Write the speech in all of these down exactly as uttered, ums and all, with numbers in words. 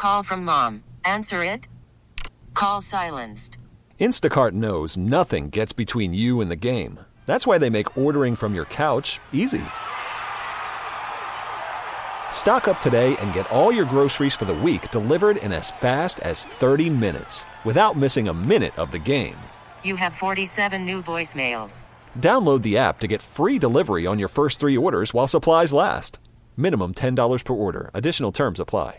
Call from mom. Answer it. Call silenced. Instacart knows nothing gets between you and the game. That's why they make ordering from your couch easy. Stock up today and get all your groceries for the week delivered in as fast as thirty minutes without missing a minute of the game. You have forty-seven new voicemails. Download the app to get free delivery on your first three orders while supplies last. Minimum ten dollars per order. Additional terms apply.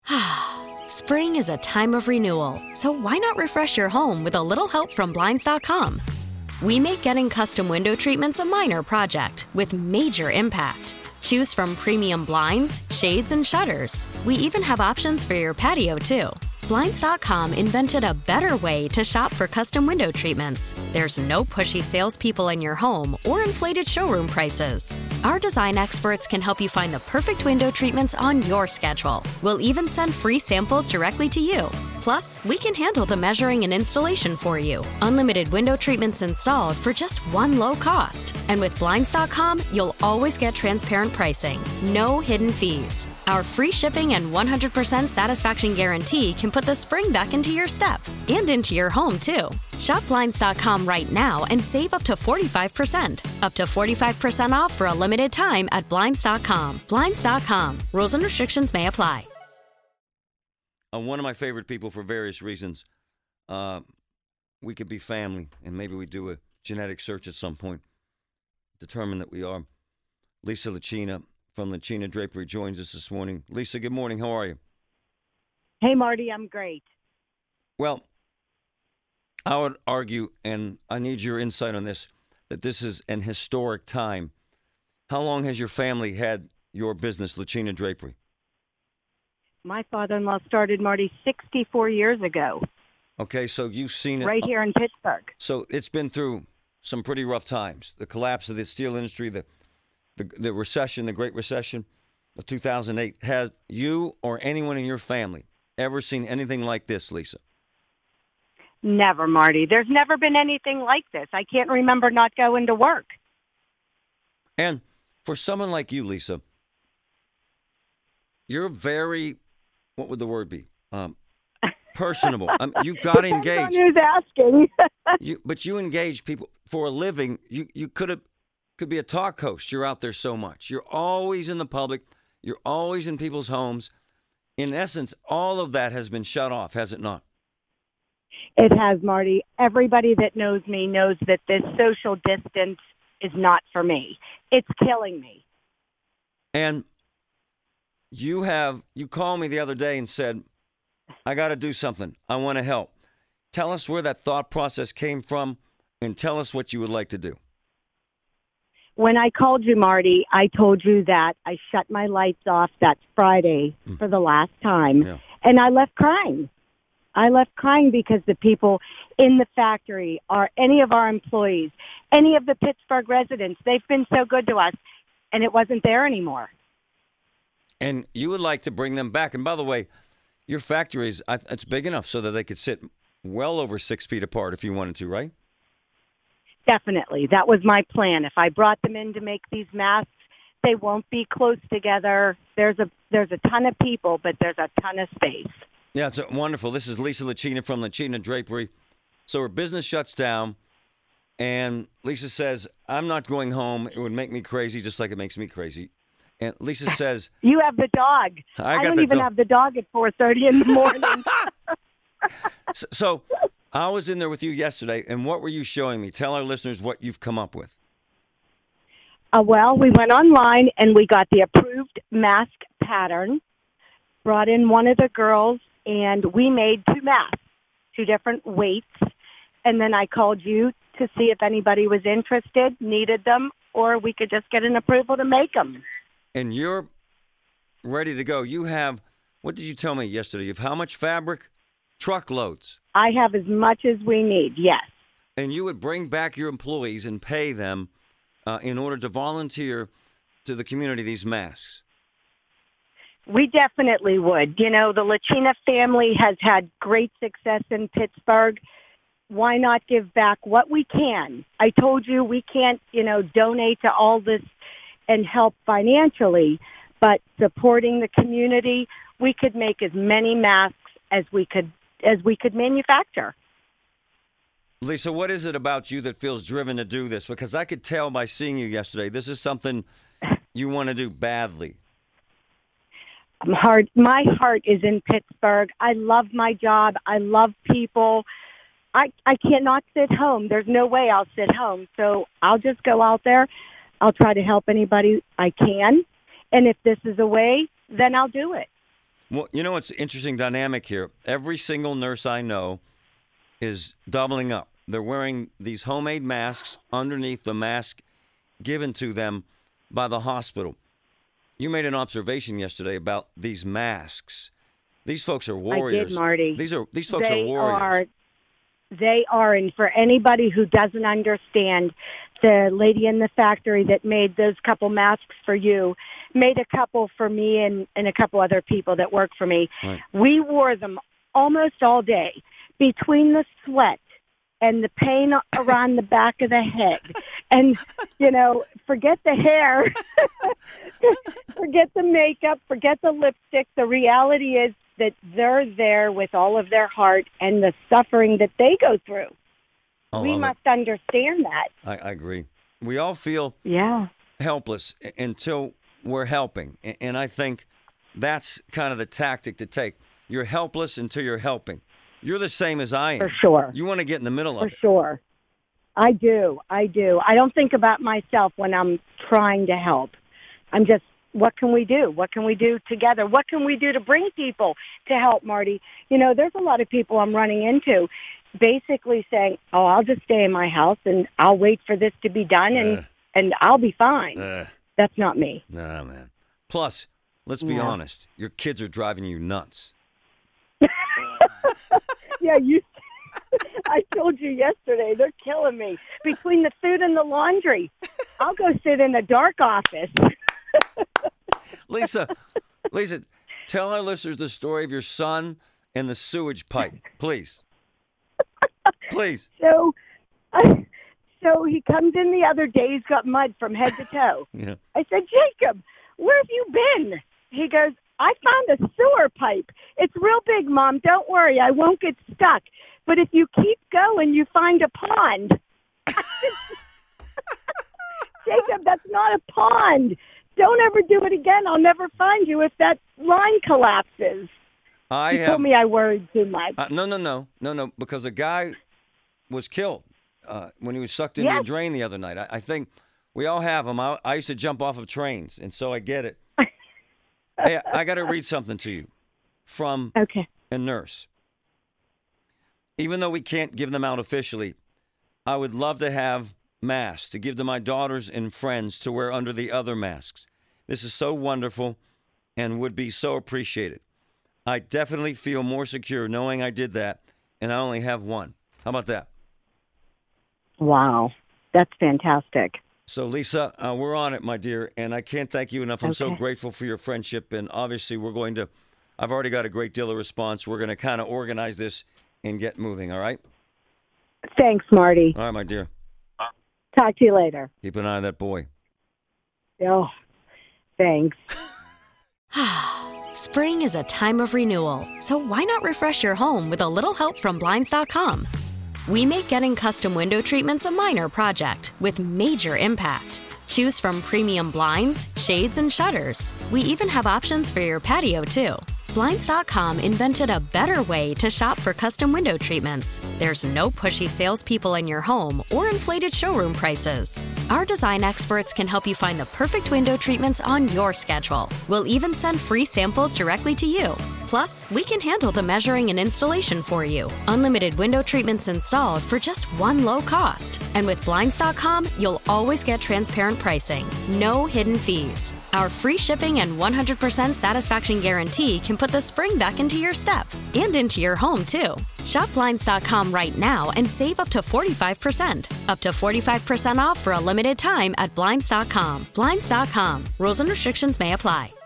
Spring is a time of renewal, so why not refresh your home with a little help from Blinds dot com? We make getting custom window treatments a minor project with major impact. Choose from premium blinds, shades, and shutters. We even have options for your patio, too. Blinds dot com invented a better way to shop for custom window treatments. There's no pushy salespeople in your home or inflated showroom prices. Our design experts can help you find the perfect window treatments on your schedule. We'll even send free samples directly to you. Plus, we can handle the measuring and installation for you. Unlimited window treatments installed for just one low cost. And with Blinds dot com, you'll always get transparent pricing. No hidden fees. Our free shipping and one hundred percent satisfaction guarantee can put the spring back into your step and into your home, too. Shop Blinds dot com right now and save up to forty-five percent. Up to forty-five percent off for a limited time at Blinds dot com. Blinds dot com. Rules and restrictions may apply. Uh, one of my favorite people for various reasons. Uh, we could be family, and maybe we do a genetic search at some point, determine that we are. Lisa Lacina from Lacina Drapery joins us this morning. Lisa, good morning. How are you? Hey, Marty, I'm great. Well, I would argue, and I need your insight on this, that this is an historic time. How long has your family had your business, Lacina Drapery? My father-in-law started, Marty, sixty-four years ago. Okay, so you've seen it. Right here in Pittsburgh. So it's been through some pretty rough times. The collapse of the steel industry, the the, the recession, the Great Recession of two thousand eight. Has you or anyone in your family ever seen anything like this, Lisa? Never, Marty. There's never been anything like this. I can't remember not going to work. And for someone like you, Lisa, you're very, what would the word be? Um, personable. Um, you got engaged. Who's asking? you, but you engage people for a living. You you could have could be a talk host. You're out there so much. You're always in the public. You're always in people's homes. In essence, all of that has been shut off, has it not? It has, Marty. Everybody that knows me knows that this social distance is not for me. It's killing me. And you have, you called me the other day and said, I got to do something. I want to help. Tell us where that thought process came from and tell us what you would like to do. When I called you, Marty, I told you that I shut my lights off that Friday mm. for the last time, yeah. and I left crying. I left crying because the people in the factory, are any of our employees, any of the Pittsburgh residents, they've been so good to us, and it wasn't there anymore. And you would like to bring them back. And by the way, your factory is it's big enough so that they could sit well over six feet apart if you wanted to, right? Definitely. That was my plan. If I brought them in to make these masks, they won't be close together. There's a there's a ton of people, but there's a ton of space. Yeah, it's wonderful. This is Lisa Lacina from Lacina Drapery. So her business shuts down, and Lisa says, I'm not going home. It would make me crazy just like it makes me crazy. And Lisa says... You have the dog. I, I got don't the even do- have the dog at four thirty in the morning. so, so I was in there with you yesterday, and what were you showing me? Tell our listeners what you've come up with. Uh, well, we went online, and we got the approved mask pattern, brought in one of the girls, and we made two masks, two different weights. And then I called you to see if anybody was interested, needed them, or we could just get an approval to make them. And you're ready to go. You have, what did you tell me yesterday? You have how much fabric? Truckloads. I have as much as we need, yes. And you would bring back your employees and pay them uh, in order to volunteer to the community these masks. We definitely would. You know, the Lacina family has had great success in Pittsburgh. Why not give back what we can? I told you we can't, you know, donate to all this and help financially, but supporting the community, we could make as many masks as we could as we could manufacture. Lisa, what is it about you that feels driven to do this? Because I could tell by seeing you yesterday, this is something you want to do badly. I'm hard. My heart is in Pittsburgh. I love my job. I love people. I, I cannot sit home. There's no way I'll sit home. So I'll just go out there. I'll try to help anybody I can. And if this is a way, then I'll do it. Well, you know what's interesting dynamic here? Every single nurse I know is doubling up. They're wearing these homemade masks underneath the mask given to them by the hospital. You made an observation yesterday about these masks. These folks are warriors. I did, Marty. These are these folks they are warriors. Are, they are, and for anybody who doesn't understand, the lady in the factory that made those couple masks for you made a couple for me and, and a couple other people that work for me. Right. We wore them almost all day. Between the sweat and the pain around the back of the head, and, you know, forget the hair, forget the makeup, forget the lipstick. The reality is that they're there with all of their heart and the suffering that they go through. Oh, we must it. understand that. I, I agree. We all feel yeah. helpless until we're helping. And I think that's kind of the tactic to take. You're helpless until you're helping. You're the same as I am. For sure. You want to get in the middle For of it. For sure. I do. I do. I don't think about myself when I'm trying to help. I'm just, what can we do? What can we do together? What can we do to bring people to help, Marty? You know, there's a lot of people I'm running into basically saying, oh, I'll just stay in my house and I'll wait for this to be done and, uh, and I'll be fine. Uh, That's not me. Nah, man. Plus, let's be yeah. honest. Your kids are driving you nuts. Yeah, you. I told you yesterday, they're killing me. Between the food and the laundry, I'll go sit in a dark office. Lisa, Lisa, tell our listeners the story of your son and the sewage pipe, please. Please. So, uh, so he comes in the other day. He's got mud from head to toe. Yeah. I said, Jacob, where have you been? He goes, I found a sewer pipe. It's real big, Mom. Don't worry. I won't get stuck. But if you keep going, you find a pond. Jacob, that's not a pond. Don't ever do it again. I'll never find you if that line collapses. I he have, told me I worried too much. Uh, no, no, no. No, no, because a guy was killed uh, when he was sucked into yes. a drain the other night. I, I think we all have them. I, I used to jump off of trains, and so I get it. Hey, I got to read something to you from okay. a nurse. Even though we can't give them out officially, I would love to have masks to give to my daughters and friends to wear under the other masks. This is so wonderful and would be so appreciated. I definitely feel more secure knowing I did that, and I only have one. How about that? Wow. That's fantastic. So, Lisa, uh, we're on it, my dear, and I can't thank you enough. I'm okay. so grateful for your friendship, and obviously we're going to, I've already got a great deal of response. We're going to kind of organize this and get moving, all right? Thanks, Marty. All right, my dear. Talk to you later. Keep an eye on that boy. Oh, thanks. Spring is a time of renewal, so why not refresh your home with a little help from Blinds dot com? We make getting custom window treatments a minor project with major impact. Choose from premium blinds, shades, and shutters. We even have options for your patio, too. Blinds dot com invented a better way to shop for custom window treatments. There's no pushy salespeople in your home or inflated showroom prices. Our design experts can help you find the perfect window treatments on your schedule. We'll even send free samples directly to you. Plus, we can handle the measuring and installation for you. Unlimited window treatments installed for just one low cost. And with Blinds dot com, you'll always get transparent pricing. No hidden fees. Our free shipping and one hundred percent satisfaction guarantee can put the spring back into your step and into your home, too. Shop Blinds dot com right now and save up to forty-five percent. Up to forty-five percent off for a limited time at Blinds dot com. Blinds dot com. Rules and restrictions may apply.